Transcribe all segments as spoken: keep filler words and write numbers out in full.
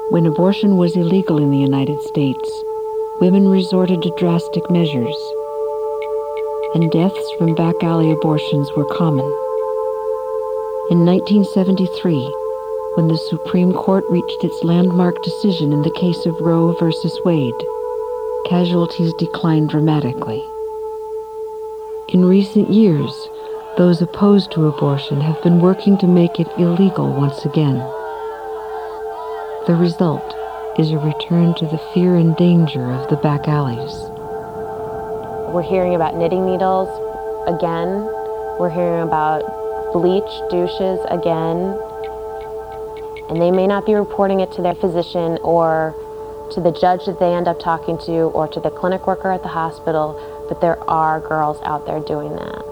When abortion was illegal in the United States, women resorted to drastic measures, and deaths from back alley abortions were common. In nineteen seventy-three, when the Supreme Court reached its landmark decision in the case of Roe versus Wade, casualties declined dramatically. In recent years, those opposed to abortion have been working to make it illegal once again. The result is a return to the fear and danger of the back alleys. We're hearing about knitting needles again. We're hearing about bleach douches again. And they may not be reporting it to their physician or to the judge that they end up talking to or to the clinic worker at the hospital, but there are girls out there doing that.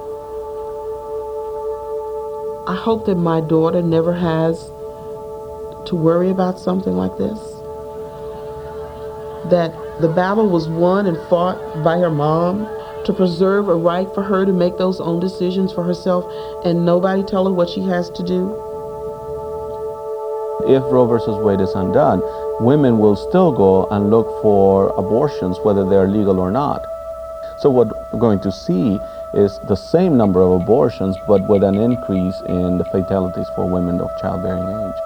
I hope that my daughter never has to worry about something like this. That the battle was won and fought by her mom to preserve a right for her to make those own decisions for herself and nobody tell her what she has to do. If Roe versus Wade is undone, women will still go and look for abortions, whether they're legal or not. So what we're going to see is the same number of abortions, but with an increase in the fatalities for women of childbearing age.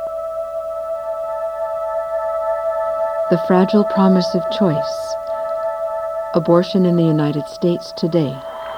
The fragile promise of choice. Abortion in the United States today.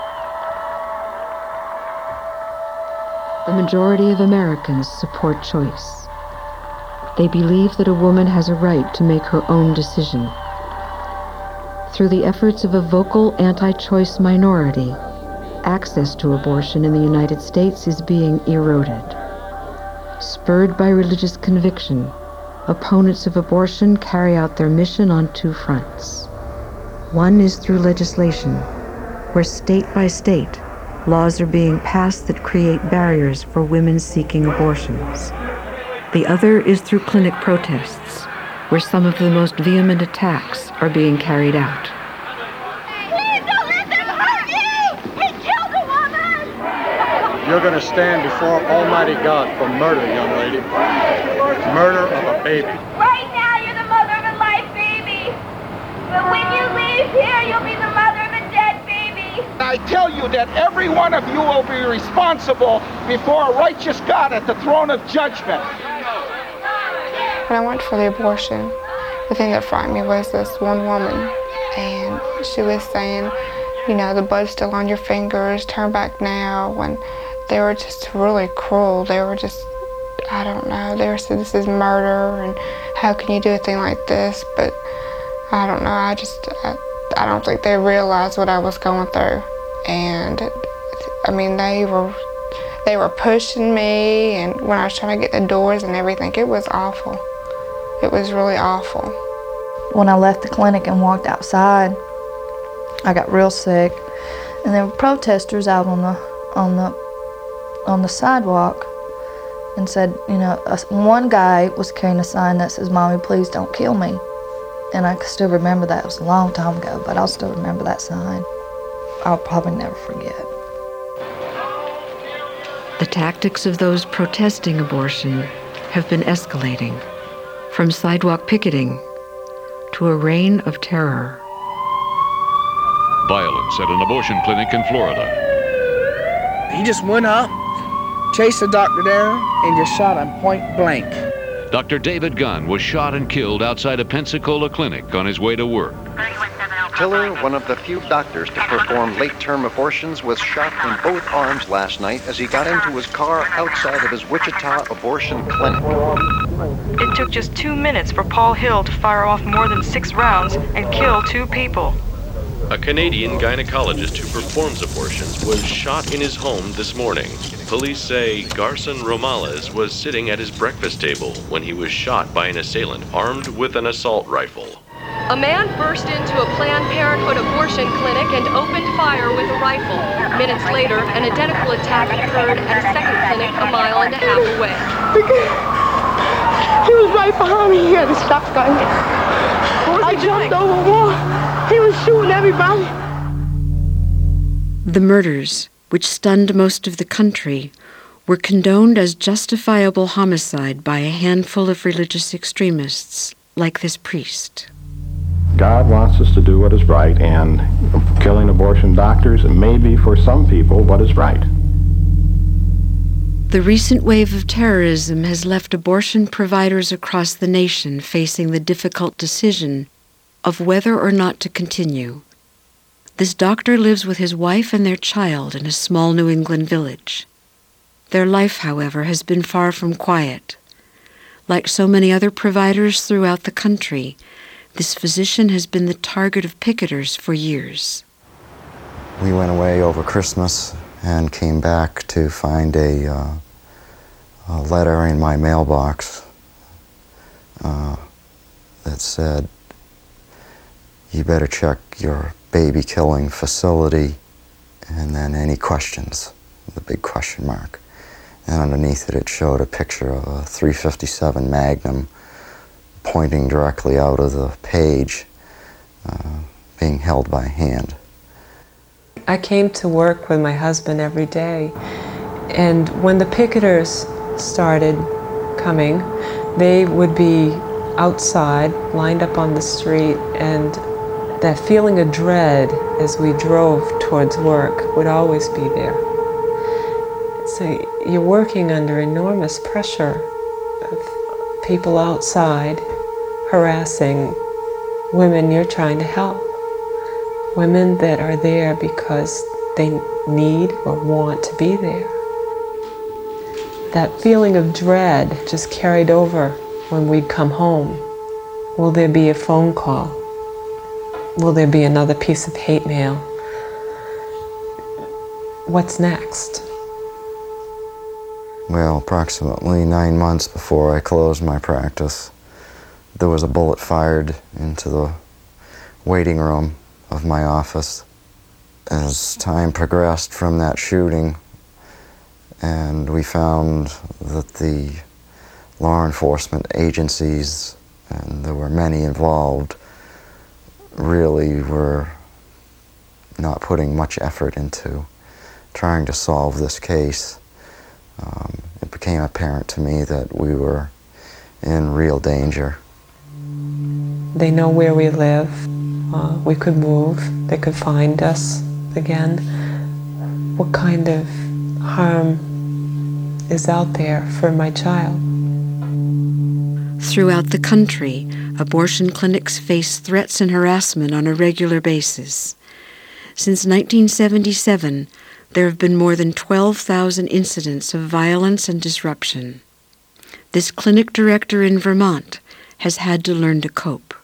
The majority of Americans support choice. They believe that a woman has a right to make her own decision. Through the efforts of a vocal anti-choice minority, access to abortion in the United States is being eroded. Spurred by religious conviction, opponents of abortion carry out their mission on two fronts. One is through legislation, where state by state, laws are being passed that create barriers for women seeking abortions. The other is through clinic protests, where some of the most vehement attacks are being carried out. Please don't let them hurt you! He killed a woman! You're going to stand before Almighty God for murder, young lady. Murder of a baby. Right now, you're the mother of a live baby. But when you leave here, you'll be the mother of a dead baby. I tell you that every one of you will be responsible before a righteous God at the throne of judgment. When I went for the abortion, the thing that frightened me was this one woman, and she was saying, you know, the blood's still on your fingers, turn back now, and they were just really cruel. They were just, I don't know, they were saying this is murder, and how can you do a thing like this? But I don't know, I just, I, I don't think they realized what I was going through. And I mean, they were, they were pushing me, and when I was trying to get the doors and everything, it was awful. It was really awful. When I left the clinic and walked outside, I got real sick, and there were protesters out on the on the on the sidewalk, and said, you know, one guy was carrying a sign that says, "Mommy, please don't kill me," and I still remember that. It was a long time ago, but I'll still remember that sign. I'll probably never forget. The tactics of those protesting abortion have been escalating, from sidewalk picketing to a reign of terror. Violence at an abortion clinic in Florida. He just went up, chased the doctor down, and just shot him point blank. Doctor David Gunn was shot and killed outside a Pensacola clinic on his way to work. Tiller, one of the few doctors to perform late-term abortions, was shot in both arms last night as he got into his car outside of his Wichita abortion clinic. It took just two minutes for Paul Hill to fire off more than six rounds and kill two people. A Canadian gynecologist who performs abortions was shot in his home this morning. Police say Garson Romales was sitting at his breakfast table when he was shot by an assailant armed with an assault rifle. A man burst into a Planned Parenthood abortion clinic and opened fire with a rifle. Minutes later, an identical attack occurred at a second clinic a mile and a half away. He was right behind me. He had a shotgun. I jumped over a wall. He was shooting everybody. The murders, which stunned most of the country, were condoned as justifiable homicide by a handful of religious extremists, like this priest. God wants us to do what is right, and killing abortion doctors may be for some people what is right. The recent wave of terrorism has left abortion providers across the nation facing the difficult decision of whether or not to continue. This doctor lives with his wife and their child in a small New England village. Their life, however, has been far from quiet. Like so many other providers throughout the country, this physician has been the target of picketers for years. We went away over Christmas and came back to find a, uh, a letter in my mailbox uh, that said, "You better check your baby killing facility," and then any questions, the big question mark. And underneath it, it showed a picture of a three fifty-seven Magnum pointing directly out of the page, uh, being held by hand. I came to work with my husband every day, and when the picketers started coming, they would be outside, lined up on the street, and that feeling of dread as we drove towards work would always be there. So you're working under enormous pressure of people outside harassing women you're trying to help. Women that are there because they need or want to be there. That feeling of dread just carried over when we'd come home. Will there be a phone call? Will there be another piece of hate mail? What's next? Well, approximately nine months before I closed my practice, there was a bullet fired into the waiting room of my office. As time progressed from that shooting, and we found that the law enforcement agencies, and there were many involved, really were not putting much effort into trying to solve this case. Um, it became apparent to me that we were in real danger. They know where we live. Uh, we could move. They could find us again. What kind of harm is out there for my child? Throughout the country, abortion clinics face threats and harassment on a regular basis. Since nineteen seventy-seven, there have been more than twelve thousand incidents of violence and disruption. This clinic director in Vermont has had to learn to cope.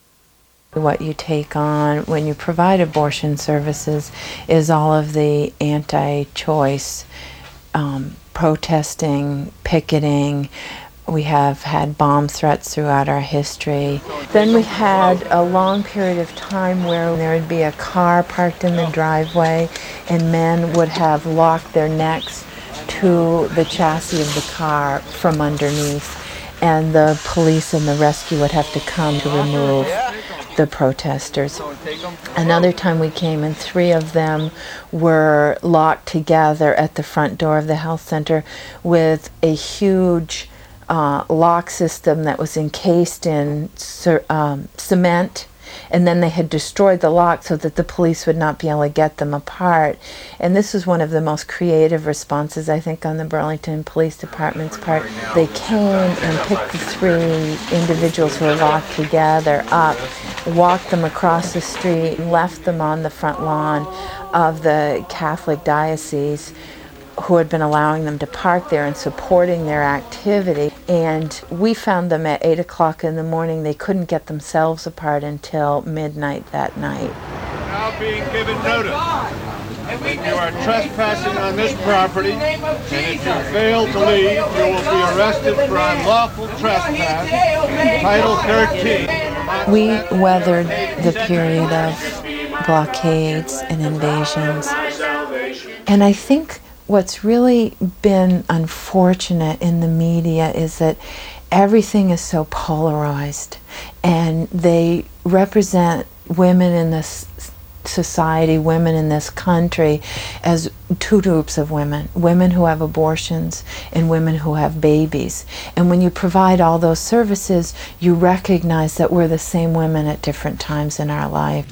What you take on when you provide abortion services is all of the anti-choice um, protesting, picketing. We have had bomb threats throughout our history. Then we had a long period of time where there would be a car parked in the driveway and men would have locked their necks to the chassis of the car from underneath, and the police and the rescue would have to come to remove the protesters. Another time we came and three of them were locked together at the front door of the health center with a huge uh, lock system that was encased in um, cement, and then they had destroyed the lock so that the police would not be able to get them apart. And this was one of the most creative responses, I think, on the Burlington Police Department's part. They came and picked the three individuals who were locked together up, walked them across the street, and left them on the front lawn of the Catholic diocese, who had been allowing them to park there and supporting their activity. And we found them at eight o'clock in the morning. They couldn't get themselves apart until midnight that night. Now being given notice that you are trespassing on this property, and if you fail to leave, you will be arrested for unlawful trespass, Title thirteen. We weathered the period of blockades and invasions. And I think what's really been unfortunate in the media is that everything is so polarized, and they represent women in this society, women in this country, as two groups of women, women who have abortions and women who have babies. And when you provide all those services, you recognize that we're the same women at different times in our life.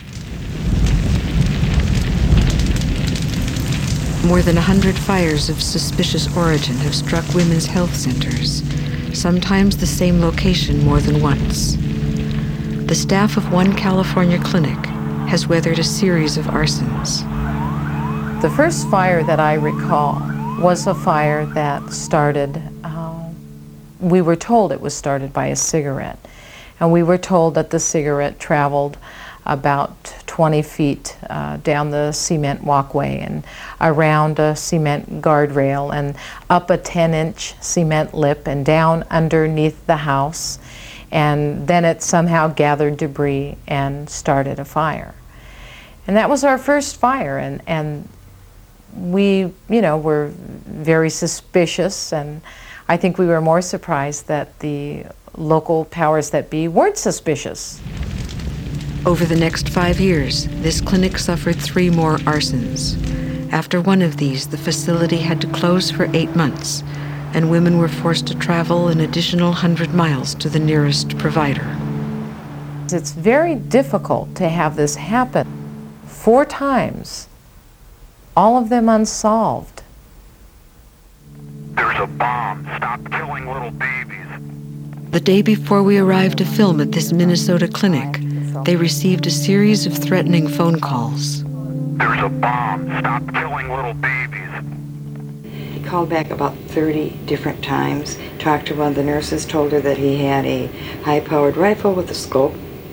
More than a hundred fires of suspicious origin have struck women's health centers, sometimes the same location more than once. The staff of one California clinic has weathered a series of arsons. The first fire that I recall was a fire that started, uh, we were told it was started by a cigarette. And we were told that the cigarette traveled about twenty feet uh, down the cement walkway and around a cement guardrail and up a ten inch cement lip and down underneath the house. And then it somehow gathered debris and started a fire. And that was our first fire, and, and we, you know, were very suspicious, and I think we were more surprised that the local powers that be weren't suspicious. Over the next five years, this clinic suffered three more arsons. After one of these, the facility had to close for eight months, and women were forced to travel an additional hundred miles to the nearest provider. It's very difficult to have this happen four times, all of them unsolved. There's a bomb. Stop killing little babies. The day before we arrived to film at this Minnesota clinic, they received a series of threatening phone calls. There's a bomb. Stop killing little babies. He called back about thirty different times, talked to one of the nurses, told her that he had a high-powered rifle with a scope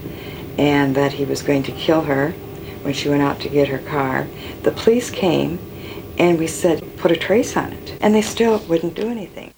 and that he was going to kill her when she went out to get her car. The police came and we said, put a trace on it, and they still wouldn't do anything.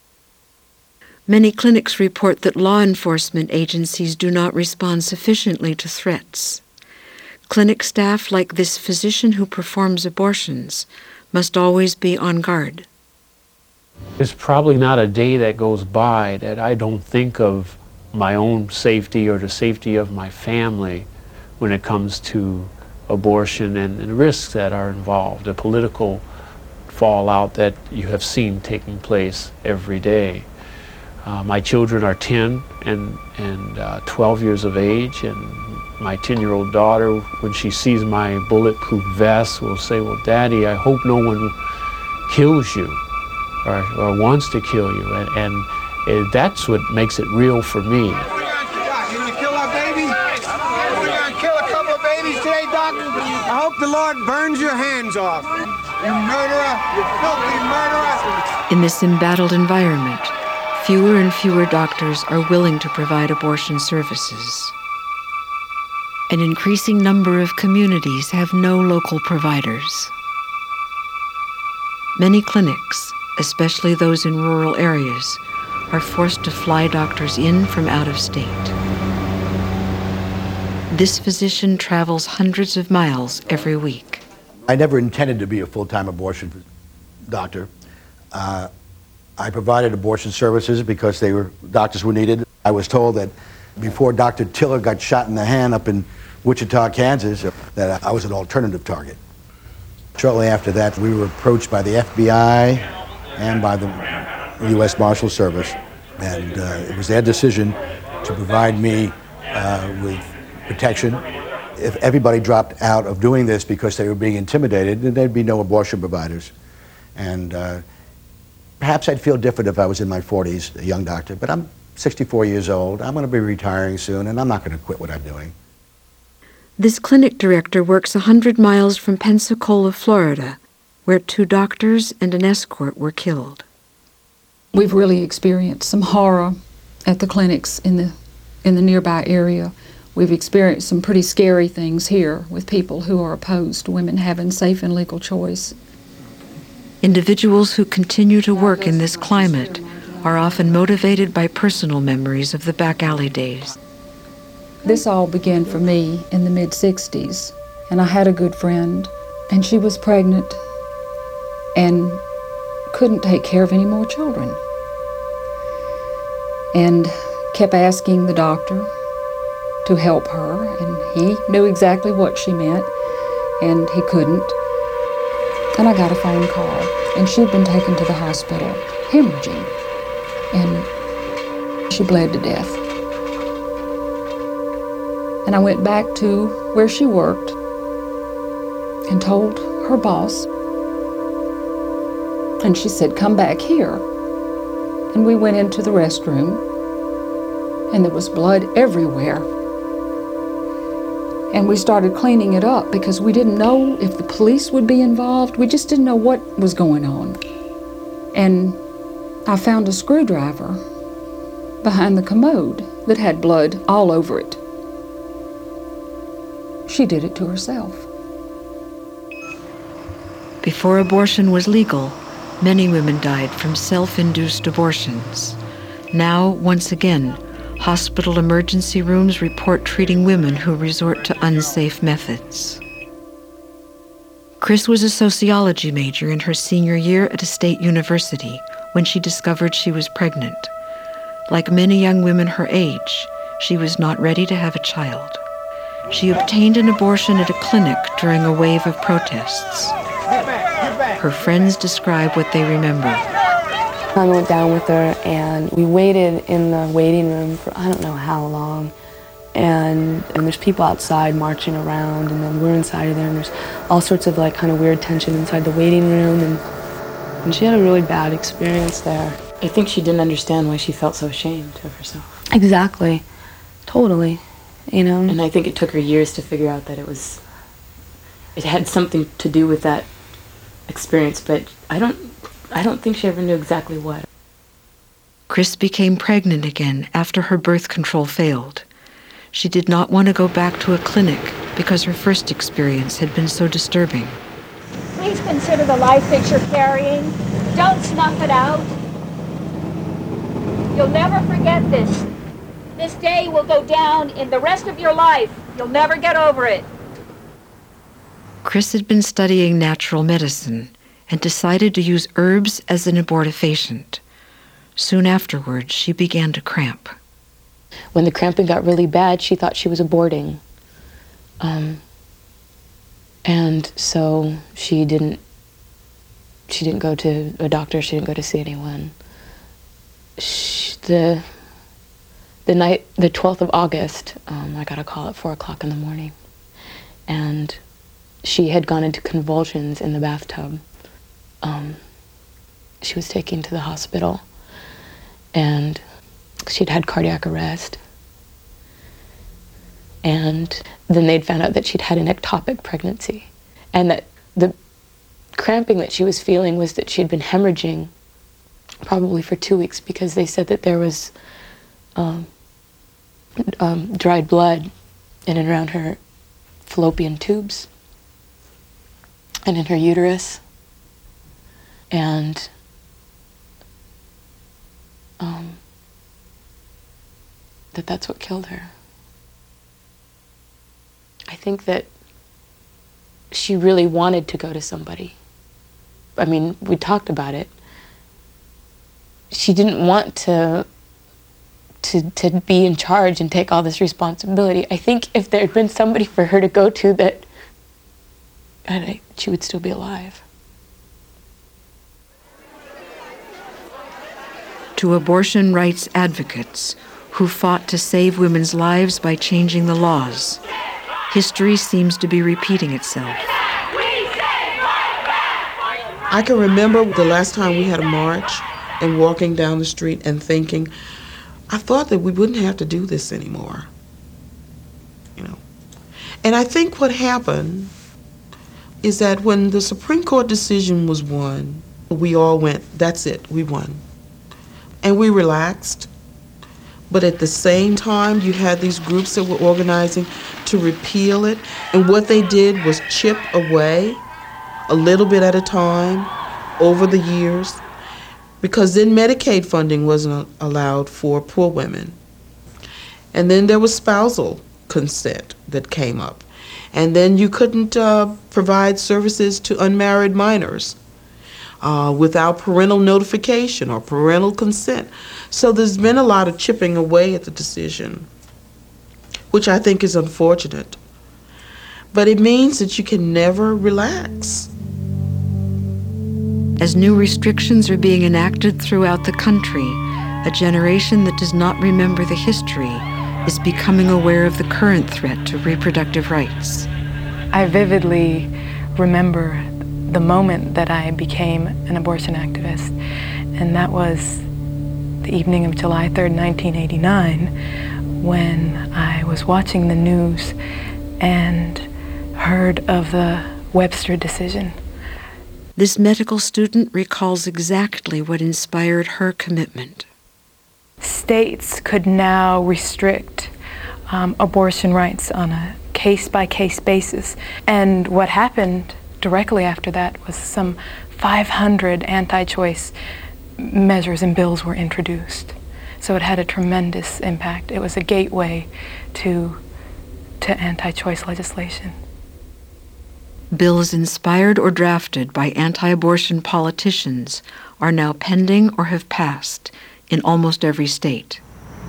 Many clinics report that law enforcement agencies do not respond sufficiently to threats. Clinic staff, like this physician who performs abortions, must always be on guard. There's probably not a day that goes by that I don't think of my own safety or the safety of my family when it comes to abortion and, and risks that are involved, the political fallout that you have seen taking place every day. Uh, my children are ten and, and uh, twelve years of age, and my ten-year-old daughter, when she sees my bulletproof vest, will say, well, Daddy, I hope no one kills you or, or wants to kill you. And, and uh, that's what makes it real for me. I hope the Lord burns your hands off. You murderer, you filthy murderer. In this embattled environment, fewer and fewer doctors are willing to provide abortion services. An increasing number of communities have no local providers. Many clinics, especially those in rural areas, are forced to fly doctors in from out of state. This physician travels hundreds of miles every week. I never intended to be a full-time abortion doctor. Uh, I provided abortion services because they were doctors were needed. I was told that before Doctor Tiller got shot in the hand up in Wichita, Kansas, that I was an alternative target. Shortly after that, we were approached by the F B I and by the U S Marshal Service, and uh, it was their decision to provide me uh, with protection. If everybody dropped out of doing this because they were being intimidated, then there'd be no abortion providers. And uh, perhaps I'd feel different if I was in my forties, a young doctor, but I'm sixty-four years old. I'm going to be retiring soon, and I'm not going to quit what I'm doing. This clinic director works one hundred miles from Pensacola, Florida, where two doctors and an escort were killed. We've really experienced some horror at the clinics in the, in the nearby area. We've experienced some pretty scary things here with people who are opposed to women having safe and legal choice. Individuals who continue to work in this climate are often motivated by personal memories of the back alley days. This all began for me in the mid sixties, and I had a good friend, and she was pregnant and couldn't take care of any more children, and kept asking the doctor to help her, and he knew exactly what she meant. and he couldn't. And I got a phone call, and she'd been taken to the hospital, hemorrhaging, and she bled to death. And I went back to where she worked and told her boss, and she said, "Come back here." And we went into the restroom, and there was blood everywhere. And we started cleaning it up because we didn't know if the police would be involved. We just didn't know what was going on. And I found a screwdriver behind the commode that had blood all over it. She did it to herself. Before abortion was legal, many women died from self-induced abortions. Now, once again, hospital emergency rooms report treating women who resort to unsafe methods. Chris was a sociology major in her senior year at a state university when she discovered she was pregnant. Like many young women her age, she was not ready to have a child. She obtained an abortion at a clinic during a wave of protests. Her friends describe what they remember. I went down with her, and we waited in the waiting room for I don't know how long. And, and there's people outside marching around, and then we're inside of there, and there's all sorts of like kind of weird tension inside the waiting room. And, and she had a really bad experience there. I think she didn't understand why she felt so ashamed of herself. Exactly. Totally. You know? And I think it took her years to figure out that it was, it had something to do with that experience, but I don't, I don't think she ever knew exactly what. Chris became pregnant again after her birth control failed. She did not want to go back to a clinic because her first experience had been so disturbing. Please consider the life that you're carrying. Don't snuff it out. You'll never forget this. This day will go down in the rest of your life. You'll never get over it. Chris had been studying natural medicine and decided to use herbs as an abortifacient. Soon afterwards, she began to cramp. When the cramping got really bad, she thought she was aborting. Um, and so she didn't, she didn't go to a doctor, she didn't go to see anyone. She, the, the night, the twelfth of August, um, I got a call at four o'clock in the morning. And she had gone into convulsions in the bathtub. Um, she was taken to the hospital, and she'd had cardiac arrest. And then they'd found out that she'd had an ectopic pregnancy, and that the cramping that she was feeling was that she'd been hemorrhaging probably for two weeks because they said that there was um, um, dried blood in and around her fallopian tubes and in her uterus. And um, that that's what killed her. I think that she really wanted to go to somebody. I mean, we talked about it. She didn't want to, to, to be in charge and take all this responsibility. I think if there had been somebody for her to go to, that I, she would still be alive. To abortion rights advocates who fought to save women's lives by changing the laws, history seems to be repeating itself. I can remember the last time we had a march and walking down the street and thinking, I thought that we wouldn't have to do this anymore. You know. And I think what happened is that when the Supreme Court decision was won, we all went, that's it, we won. And we relaxed. But at the same time, you had these groups that were organizing to repeal it. And what they did was chip away a little bit at a time over the years, because then Medicaid funding wasn't allowed for poor women. And then there was spousal consent that came up. And then you couldn't uh, provide services to unmarried minors uh, without parental notification or parental consent. So there's been a lot of chipping away at the decision, which I think is unfortunate. but it means that you can never relax. As new restrictions are being enacted throughout the country, a generation that does not remember the history is becoming aware of the current threat to reproductive rights. I vividly remember the moment that I became an abortion activist, and that was the evening of July third, nineteen eighty-nine, when I was watching the news and heard of the Webster decision. This medical student recalls exactly what inspired her commitment. States could now restrict um, abortion rights on a case-by-case basis. And what happened directly after that was some five hundred anti-choice measures and bills were introduced. So it had a tremendous impact. It was a gateway to, to anti-choice legislation. Bills inspired or drafted by anti-abortion politicians are now pending or have passed in almost every state.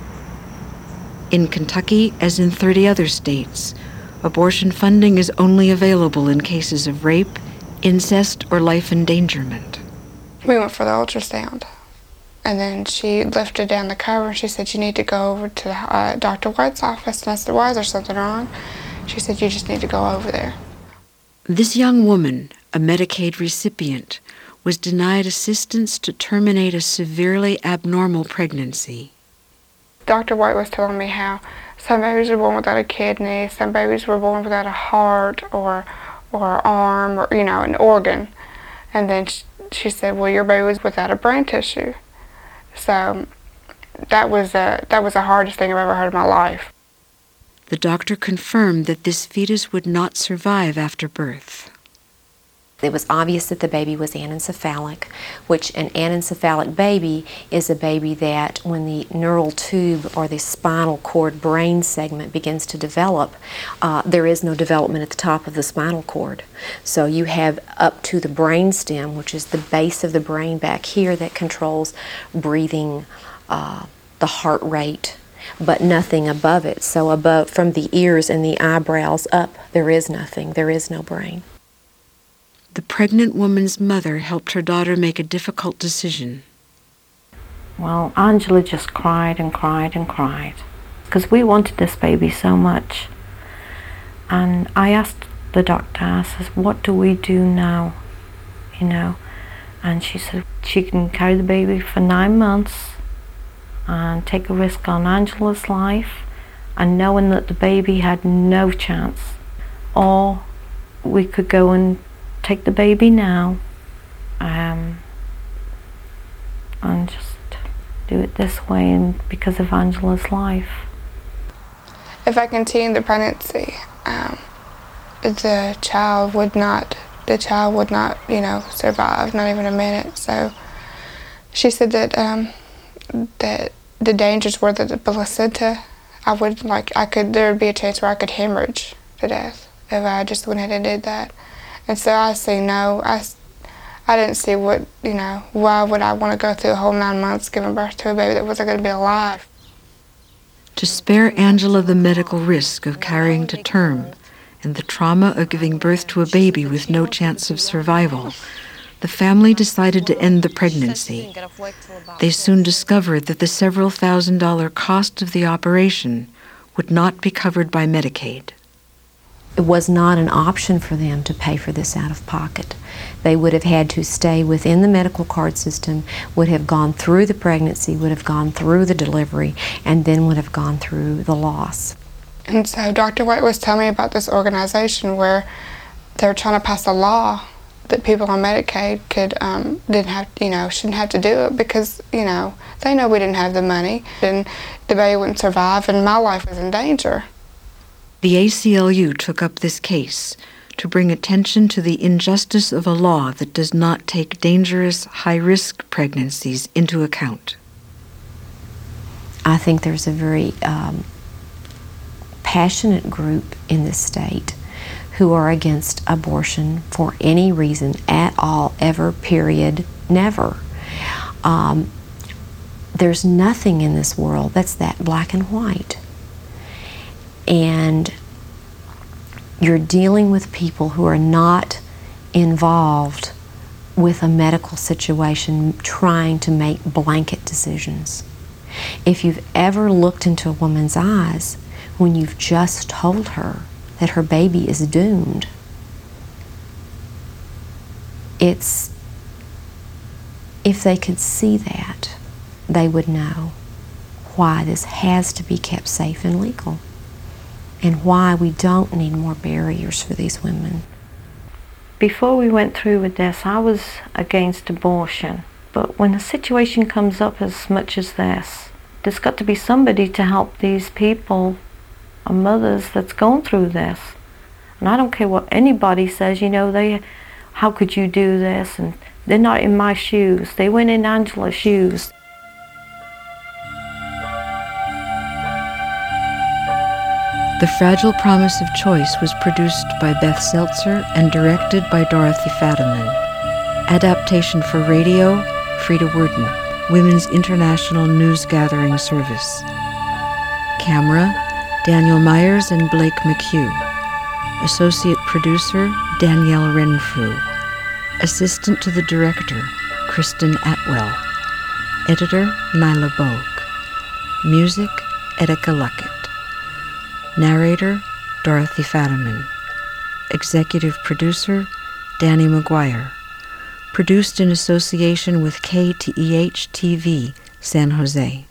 In Kentucky, as in thirty other states, abortion funding is only available in cases of rape, incest, or life endangerment. We went for the ultrasound, and then she lifted down the cover and she said, "You need to go over to the, uh, Doctor White's office." And I said, "Why, is there something wrong?" She said, "You just need to go over there." This young woman, a Medicaid recipient, was denied assistance to terminate a severely abnormal pregnancy. Doctor White was telling me how some babies were born without a kidney, some babies were born without a heart or or an arm or, you know, an organ. And then she, she said, "Well, your baby was without a brain tissue." So that was, a, that was the hardest thing I've ever heard in my life. The doctor confirmed that this fetus would not survive after birth. It was obvious that the baby was anencephalic, which an anencephalic baby is a baby that when the neural tube or the spinal cord brain segment begins to develop, uh, there is no development at the top of the spinal cord. So you have up to the brain stem, which is the base of the brain back here that controls breathing, uh, the heart rate, but nothing above it. So above, from the ears and the eyebrows up, there is nothing. There is no brain. The pregnant woman's mother helped her daughter make a difficult decision. Well, Angela just cried and cried and cried because we wanted this baby so much. And I asked the doctor, I said, "What do we do now?" You know, and she said she can carry the baby for nine months and take a risk on Angela's life and knowing that the baby had no chance. Or we could go and take the baby now um, and just do it this way and because of Angela's life. If I continued the pregnancy, um, the child would not, the child would not, you know, survive, not even a minute. So she said that um, that the dangers were that the placenta, I would like, I could, there would be a chance where I could hemorrhage to death if I just went ahead and did that. And so I say no. I, I didn't see what, you know, why would I want to go through a whole nine months giving birth to a baby that wasn't going to be alive? To spare Angela the medical risk of carrying to term and the trauma of giving birth to a baby with no chance of survival, the family decided to end the pregnancy. They soon discovered that the several thousand dollar cost of the operation would not be covered by Medicaid. It was not an option for them to pay for this out of pocket. They would have had to stay within the medical card system, would have gone through the pregnancy, would have gone through the delivery, and then would have gone through the loss. And so Doctor White was telling me about this organization where they're trying to pass a law that people on Medicaid could, um, didn't have, you know, shouldn't have to do it because, you know, they know we didn't have the money and the baby wouldn't survive and my life was in danger. The A C L U took up this case to bring attention to the injustice of a law that does not take dangerous, high-risk pregnancies into account. I think there's a very um, passionate group in this state who are against abortion for any reason at all, ever, period, never. Um, there's nothing in this world that's that black and white. And you're dealing with people who are not involved with a medical situation trying to make blanket decisions. If you've ever looked into a woman's eyes when you've just told her that her baby is doomed, it's, if they could see that, they would know why this has to be kept safe and legal, and why we don't need more barriers for these women. Before we went through with this, I was against abortion. But when a situation comes up as much as this, there's got to be somebody to help these people, or mothers that's going through this. And I don't care what anybody says, you know, they, how could you do this? And they're not in my shoes. They went in Angela's shoes. The Fragile Promise of Choice was produced by Beth Seltzer and directed by Dorothy Fadiman. Adaptation for radio, Frida Worden, Women's International News Gathering Service. Camera, Daniel Myers and Blake McHugh. Associate producer, Danielle Renfrew. Assistant to the director, Kristen Atwell. Editor, Nyla Bogue. Music, Etika Luckett. Narrator, Dorothy Fadiman. Executive producer, Danny McGuire. Produced in association with K T E H T V, San Jose.